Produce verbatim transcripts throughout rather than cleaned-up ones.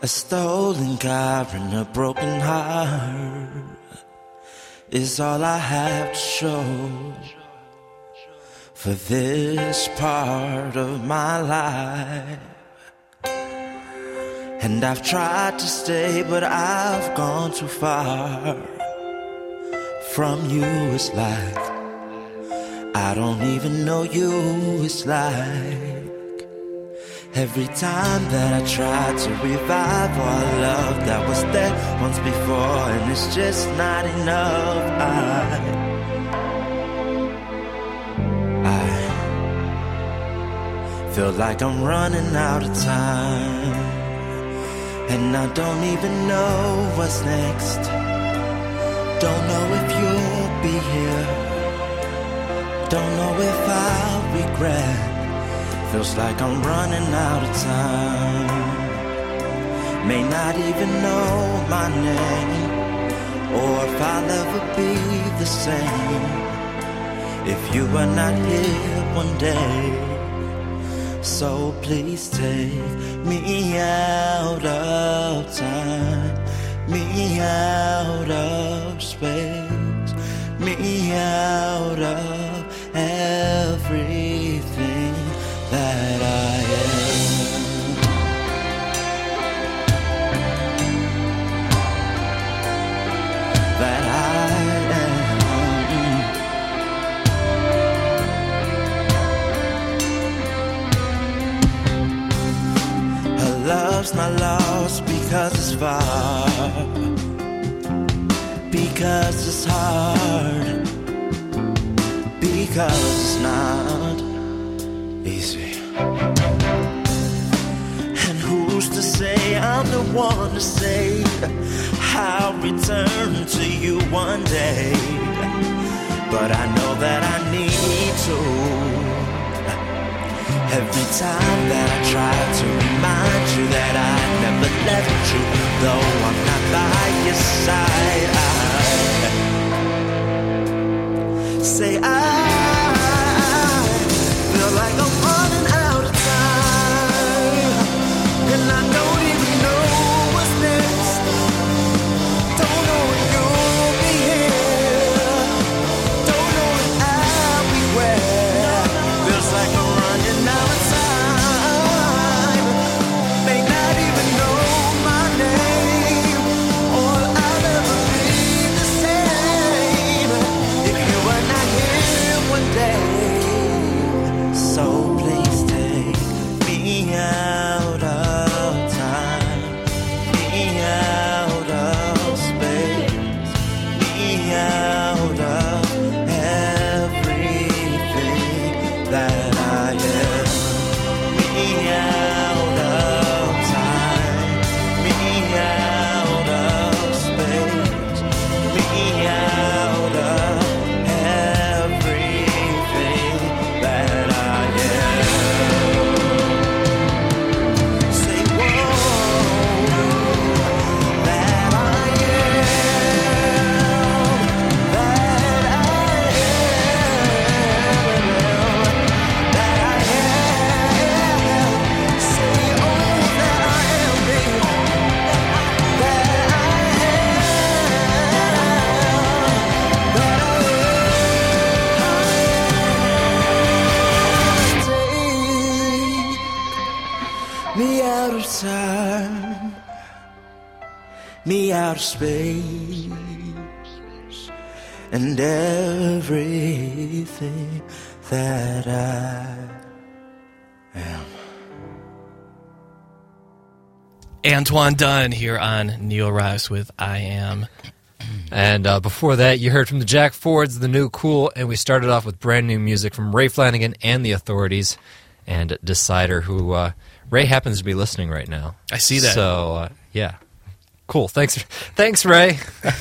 A stolen car and a broken heart is all I have to show for this part of my life. And I've tried to stay, but I've gone too far from you. It's like I don't even know you. It's like every time that I try to revive our love that was there once before, and it's just not enough. I, I feel like I'm running out of time, and I don't even know what's next. Don't know if you'll be here. Don't know if I'll regret. Feels like I'm running out of time. May not even know my name, or if I'll ever be the same if you are not here one day. So please take me out of time, me out of space, me out of everything that I am. That I am. Her love's not lost because it's far, because it's hard, because it's not easy. And who's to say I'm the one to say I'll return to you one day? But I know that I need to. Every time that I try to remind you that I never left you, though I'm not by your side, I say I feel like I'm running out of time, and I don't even know what's next. Don't know if you'll be here. Don't know if I'll be where. Feels like I'm running out of time. May not even know my name, or I'll ever be the same if you are not here one day. So please take me out of time, me out of space, me out of everything that I am. Me out of time, me out of space, me out of everything that I am. Say whoa, that I am, that I am, that I am. Say oh, that I am, baby, that I am, that I am. Take me out of time, me out of space, and everything that I am. Antoine Dunn here on Neil Rice with I Am. And uh, before that, you heard from the Jack Fords, The New Cool, and we started off with brand new music from Ray Flanagan and the Authorities and Decider, who uh, Ray happens to be listening right now. I see that. So, uh, yeah. Cool. Thanks, thanks, Ray.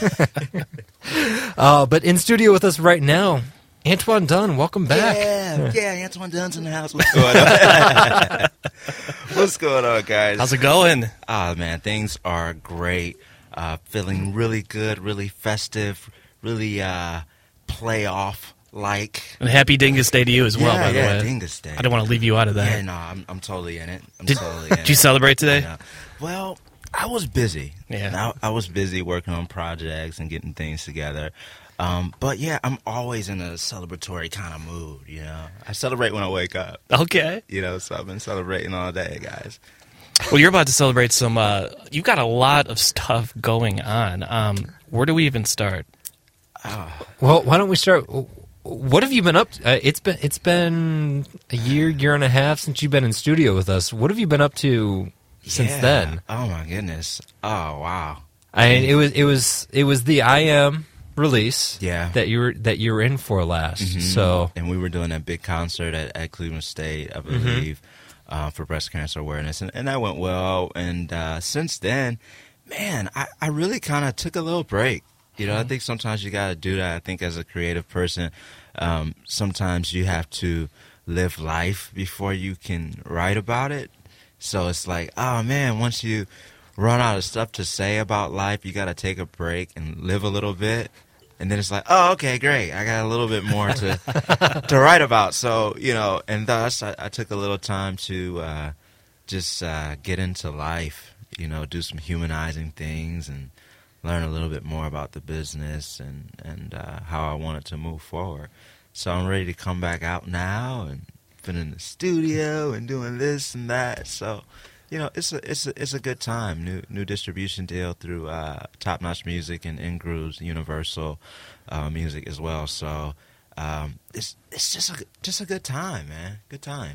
uh, but in studio with us right now, Antoine Dunn. Welcome back. Yeah, yeah, Antoine Dunn's in the house. What's going on? What's going on, guys? How's it going? Oh, man, things are great. Uh, feeling really good, really festive, really uh, playoff-like. And happy Dingus Day to you as well, yeah, by the yeah, way. Dingus Day. I don't want to leave you out of that. Yeah, no, I'm, I'm totally in it. I'm Did, totally in did you it. celebrate today? Yeah. Well, I was busy. Yeah. I, I was busy working on projects and getting things together. Um, but yeah, I'm always in a celebratory kind of mood, you know. I celebrate when I wake up, Okay. you know, so I've been celebrating all day, guys. Well, you're about to celebrate some. Uh, you've got a lot of stuff going on. Um, where do we even start? Well, why don't we start? What have you been up to? Uh, it's been it's been a year, year and a half since you've been in studio with us. What have you been up to since Yeah. then? Oh my goodness. Oh wow. I mean, it was it was it was the I Am release Yeah. that you were that you were in for last. Mhm. So and we were doing that big concert at, at Cleveland State, I believe, uh, for breast cancer awareness, and, and that went well. And uh, since then, man, I, I really kind of took a little break. You know, I think sometimes you got to do that. I think as a creative person, um, sometimes you have to live life before you can write about it. So it's like, oh man, once you run out of stuff to say about life, you got to take a break and live a little bit. And then it's like, oh, okay, great. I got a little bit more to to write about. So, you know, and thus I, I took a little time to uh, just uh, get into life, you know, do some humanizing things and learn a little bit more about the business and, and uh, how I wanted to move forward. So I'm ready to come back out now and been in the studio and doing this and that. So, you know, it's a it's a it's a good time. New new distribution deal through uh, Top Notch Music and In Grooves Universal uh, Music as well. So um, it's it's just a just a good time, man. Good time.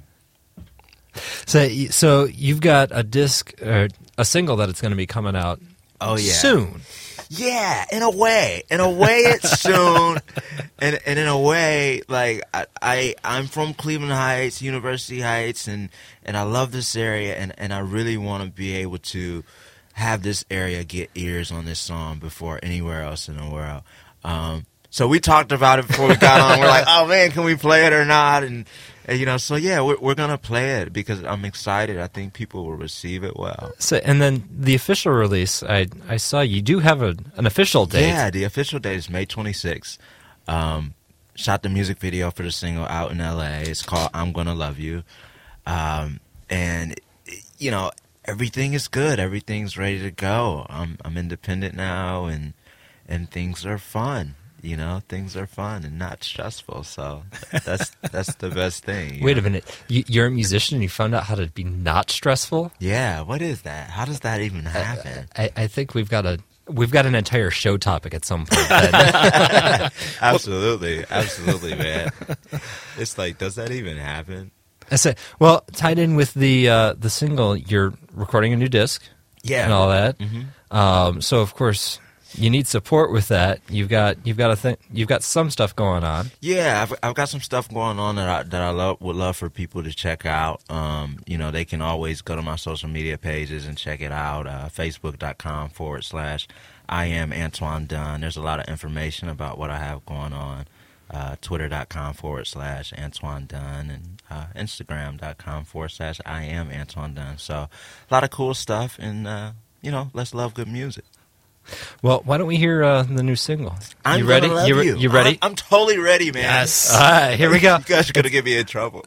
so so you've got a disc, uh, a single that it's going to be coming out. Oh yeah, soon. Yeah, in a way, in a way it's soon, and and in a way, like I, I I'm from Cleveland Heights, University Heights, and and I love this area, and and I really want to be able to have this area get ears on this song before anywhere else in the world. Um, so we talked about it before we got on. We're like, oh man, can we play it or not? And, and you know, so yeah, we're we're gonna play it because I'm excited. I think people will receive it well. So and then the official release, I I saw you do have a an official date. Yeah, the official date is May twenty-sixth. Um, shot the music video for the single out in L A. It's called I'm Gonna Love You. Um, and, you know, everything is good. Everything's ready to go. I'm I'm independent now, and and things are fun. You know, things are fun and not stressful. So that's that's the best thing. Wait know? a minute, you, you're a musician and you found out how to be not stressful? Yeah, what is that? How does that even happen? I, I think we've got a we've got an entire show topic at some point. Then. Absolutely, absolutely, man. It's like, does that even happen? I said, well, tied in with the uh, the single, you're recording a new disc, Yeah, and all that. Mm-hmm. Um, so of course, you need support with that. You've got you've got a th- you've got some stuff going on. Yeah, I've I've got some stuff going on that I that I love would love for people to check out. Um, you know, they can always go to my social media pages and check it out. Uh, Facebook.com forward slash I am Antoine Dunn. There's a lot of information about what I have going on. Uh, Twitter.com forward slash Antoine Dunn and uh, Instagram.com forward slash I am Antoine Dunn. So a lot of cool stuff, and uh, you know, let's love good music. Well, why don't we hear uh, the new single? I'm you ready? gonna love you, you. you ready? I'm, I'm totally ready, man. Yes. All right, here we go. You guys are gonna get me in trouble.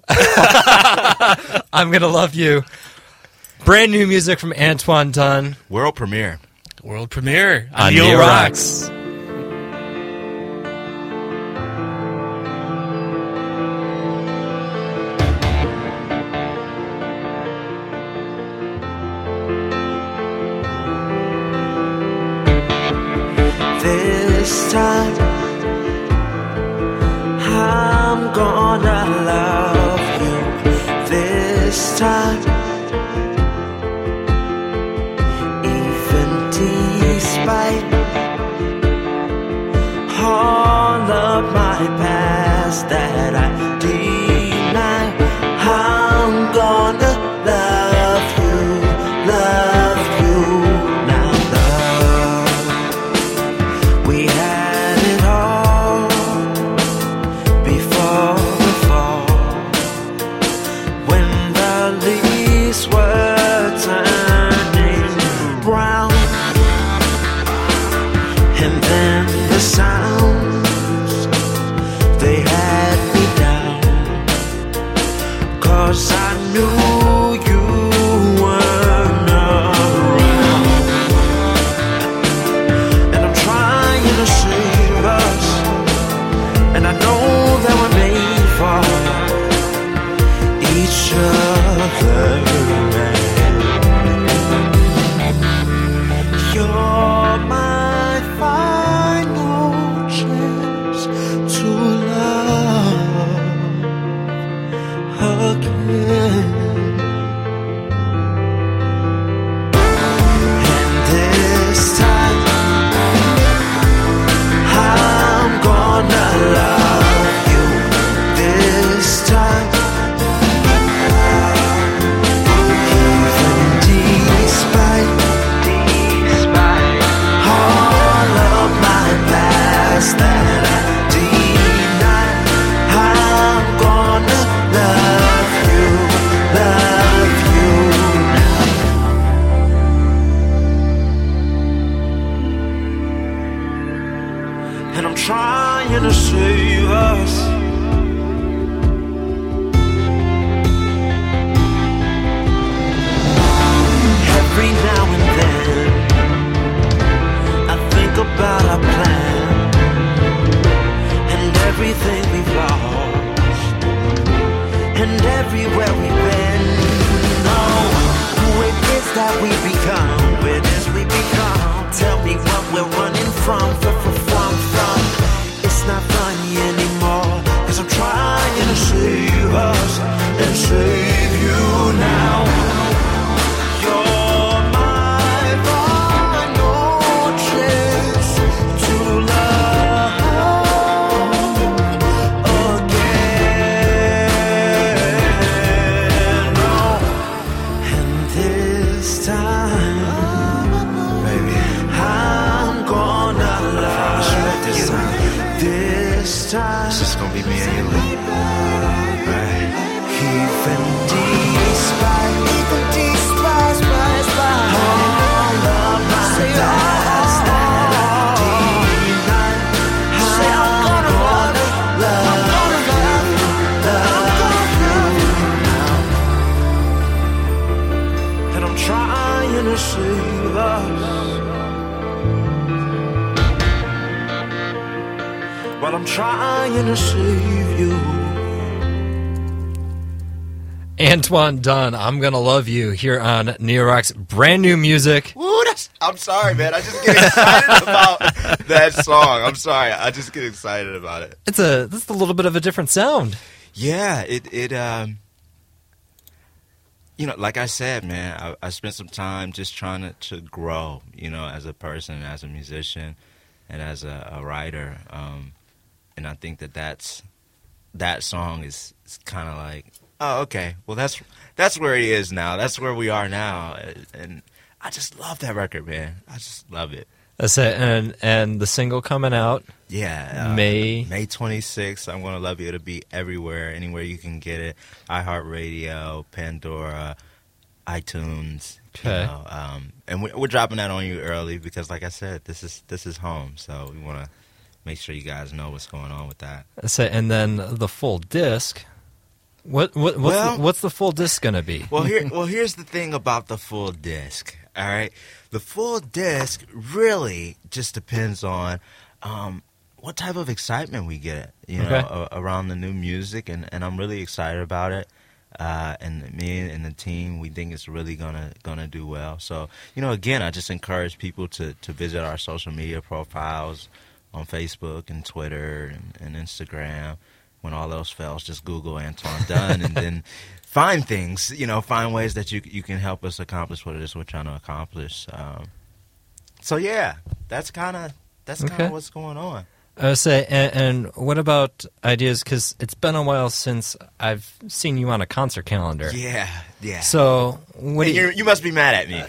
I'm gonna love you. Brand new music from Antoine Dunn. World premiere. World premiere On on Neo Neo Rocks. This time I'm gonna love you. This time, even despite all of my past that I deny, I'm gonna love you, love you now, love. We had it all before the fall, when the leaves were turning brown, and then the sounds, they had me down. trying to save us. Every now and then I think about our plan and everything we've lost and everywhere we've been. Oh, who it is that we become, who it is we become. Tell me what we're running from, from, from, from, from. It's not funny anymore, cause I'm trying to save us and save you now. You're my final chance to love again. Oh, and this time, baby, I'm gonna love you. This time, this time, it's just gonna be me and you, right? Even despite, even despite, despite, despite all of my doubts that I deny, I'm gonna love you, love you, love you now. And I'm trying to save us, but I'm trying to save you. Antoine Dunn, I'm Gonna Love You, here on Neo Rock's brand new music. Woo, that's, I'm sorry, man. I just get excited about that song. I'm sorry. I just get excited about it. It's a that's a little bit of a different sound. Yeah, it, it um, you know, like I said, man, I, I spent some time just trying to, to grow, you know, as a person, as a musician, and as a, a writer. Um, and I think that that's, that song is, is kind of like, oh, okay. Well, that's that's where he is now. That's where we are now, and I just love that record, man. I just love it. That's it. And and the single coming out, Yeah, uh, May May twenty-sixth. I'm Gonna Love You. It'll be everywhere, anywhere you can get it. iHeartRadio, Pandora, iTunes. Okay. You know, um, and we, we're dropping that on you early because, like I said, this is this is home. So we want to make sure you guys know what's going on with that. That's it. And then the full disc. What what what's, Well- the, what's the full disc gonna be? Well, here, well, here's the thing about the full disc. All right, the full disc really just depends on um, what type of excitement we get, you know, Okay. a- around the new music, and, and I'm really excited about it. Uh, and me and the team, we think it's really gonna gonna do well. So, you know, again, I just encourage people to, to visit our social media profiles on Facebook and Twitter and, and Instagram. When all else fails, just Google Antoine Dunn and then find things, you know, find ways that you you can help us accomplish what it is we're trying to accomplish. Um, so yeah, that's kind of that's kind of Okay. what's going on. I would say, and, and what about ideas? Because it's been a while since I've seen you on a concert calendar. Yeah, yeah. So what do And you, you're, you must be mad at me.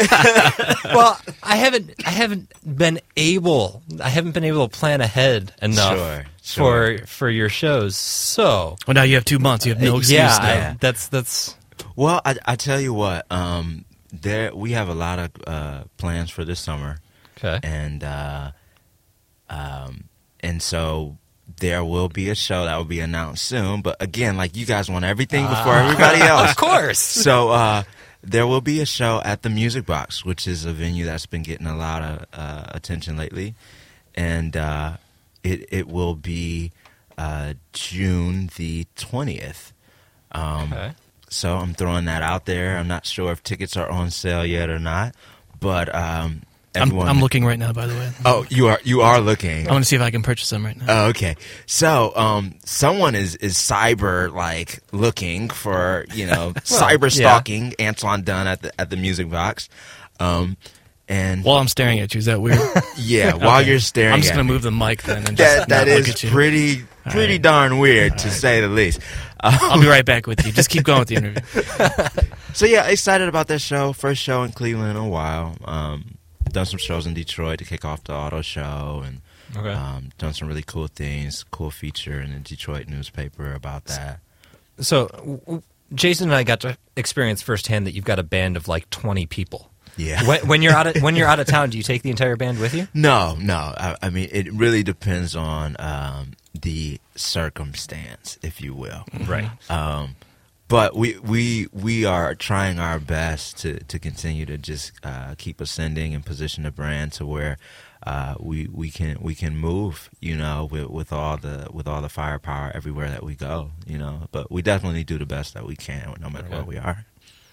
well, I haven't, I haven't been able, I haven't been able to plan ahead enough Sure, sure. for for your shows. So Well, now you have two months. You have no excuse yeah, now. I, that's that's Well, I, I tell you what, um, there we have a lot of uh, plans for this summer. okay. and uh, um, and so there will be a show that will be announced soon. But again, like you guys want everything before everybody else, Of course. So uh, there will be a show at the Music Box, which is a venue that's been getting a lot of uh, attention lately, and uh, it it will be uh, June the twentieth. Um, Okay. So I'm throwing that out there. I'm not sure if tickets are on sale yet or not, but um, I'm, everyone. I'm looking right now, by the way. Oh, you are you are looking. I want to see if I can purchase them right now. Oh, okay. So, um, someone is, is cyber like looking for you know cyber stalking Antoine Dunn at the at the Music Box, um, and While I'm staring at you, is that weird? yeah, while Okay. you're staring, I'm just at going to me. move the mic then and just That that not look is at you. pretty pretty right. darn weird to say the least. Um, I'll be right back with you. Just keep going with the interview. So yeah, excited about that show. First show in Cleveland in a while. Um, done some shows in Detroit to kick off the auto show, and Okay. um, done some really cool things. Cool feature in the Detroit newspaper about that. So w- w- Jason and I got to experience firsthand that you've got a band of like twenty people. Yeah. When, when you're out of when you're out of town, do you take the entire band with you? No, no. I, I mean, it really depends on um, the circumstance, if you will. Right. Um, but we we we are trying our best to, to continue to just uh, keep ascending and position the brand to where uh, we we can we can move, you know, with, with all the with all the firepower everywhere that we go, you know. But we definitely do the best that we can, no matter where we are.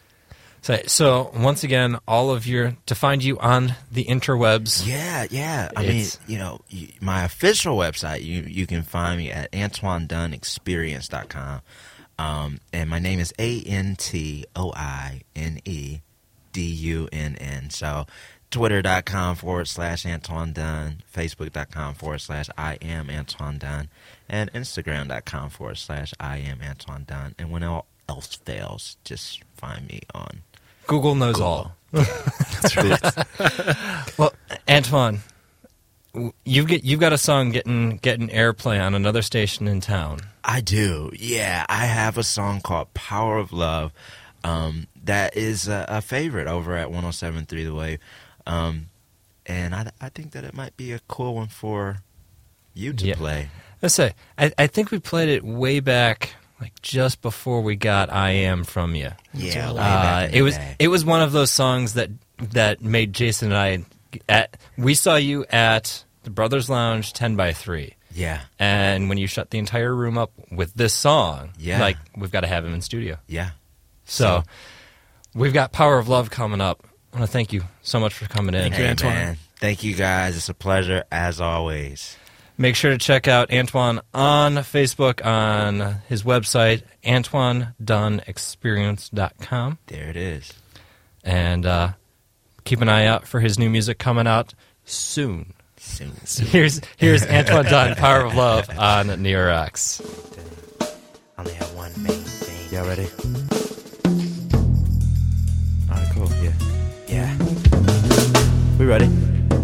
So, so once again, all of your to find you on the interwebs. Yeah, yeah. I It's- mean, you know, you, my official website, you you can find me at antoine dunn experience dot com. Um, and my name is A N T O I N E D U N N. So twitter.com forward slash Antoine Dunn, facebook.com forward slash I am Antoine Dunn, and instagram.com forward slash I am Antoine Dunn. And when all else fails, just find me on Google knows Google. all. That's right. Well, Antoine, w- you've get you've got a song getting getting airplay on another station in town. I do. Yeah, I have a song called Power of Love um, that is a, a favorite over at one oh seven point three The Wave. Um, and I, I think that it might be a cool one for you to Yeah. play. Let's say I, I think we played it way back, like just before we got "I Am" from you. Yeah, way Uh, back in the it was day. it was one of those songs that that made Jason and I. At, we saw you at the Brothers Lounge ten by three. Yeah, And when you shut the entire room up with this song, Yeah. like, we've got to have him in studio. yeah. So, we've got Power of Love coming up. I want to thank you so much for coming in. Hey, man. Thank you, guys. It's a pleasure, as always. Make sure to check out Antoine on Facebook, on his website, antoine dunn experience dot com. There it is. And uh, keep an eye out for his new music coming out soon. Soon, soon. Here's here's Antoine Dunn, Power of Love on Neo Rocks. Only have one main thing. Y'all ready? All right, cool. Yeah. Yeah. We ready?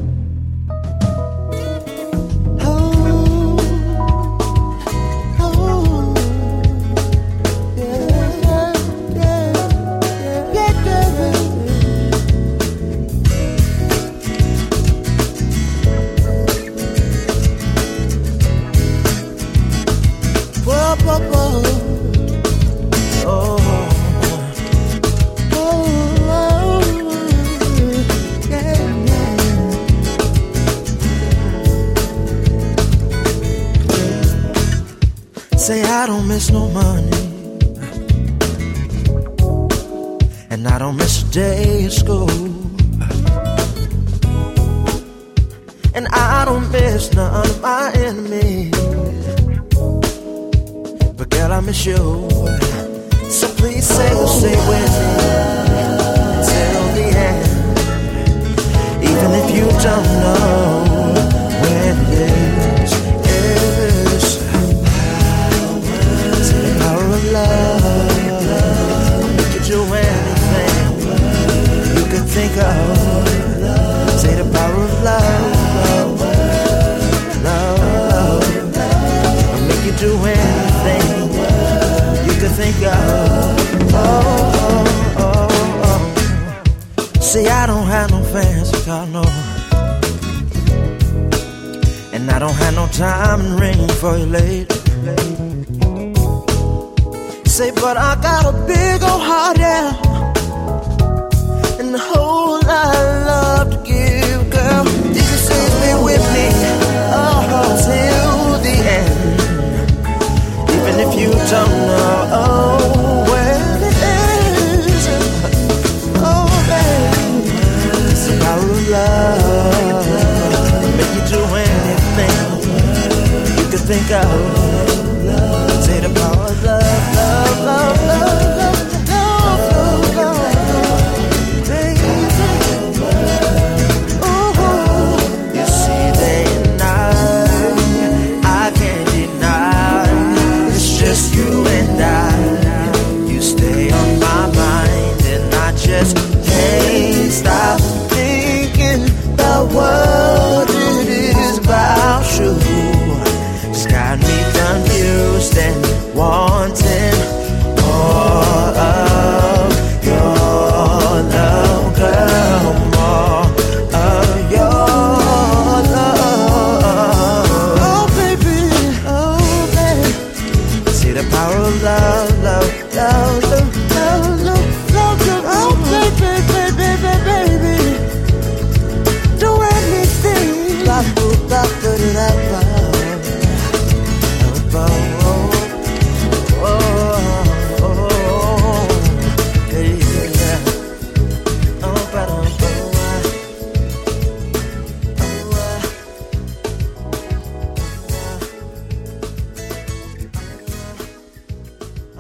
Whoa, whoa, whoa. Oh, oh, yeah, yeah. Say I don't miss no money, and I don't miss a day of school, and I don't miss none of my enemies. But girl, I miss you. So please say, stay with me till the end. Even if you don't know when it is. It's the power of love. You could do anything you could think of. Say the power of love. Love, love. I'll make you do anything you could think of. Oh, oh, oh, oh. See, I don't have no fancy car, no, and I don't have no diamond ring for you, lady. Say, but I got a big old heart, yeah, and a whole lot of love to give, girl. You can say, stay with me, oh, till the end. Even if you don't know oh, when it is. Oh, baby, it's the power of love. Make you do anything you could think of.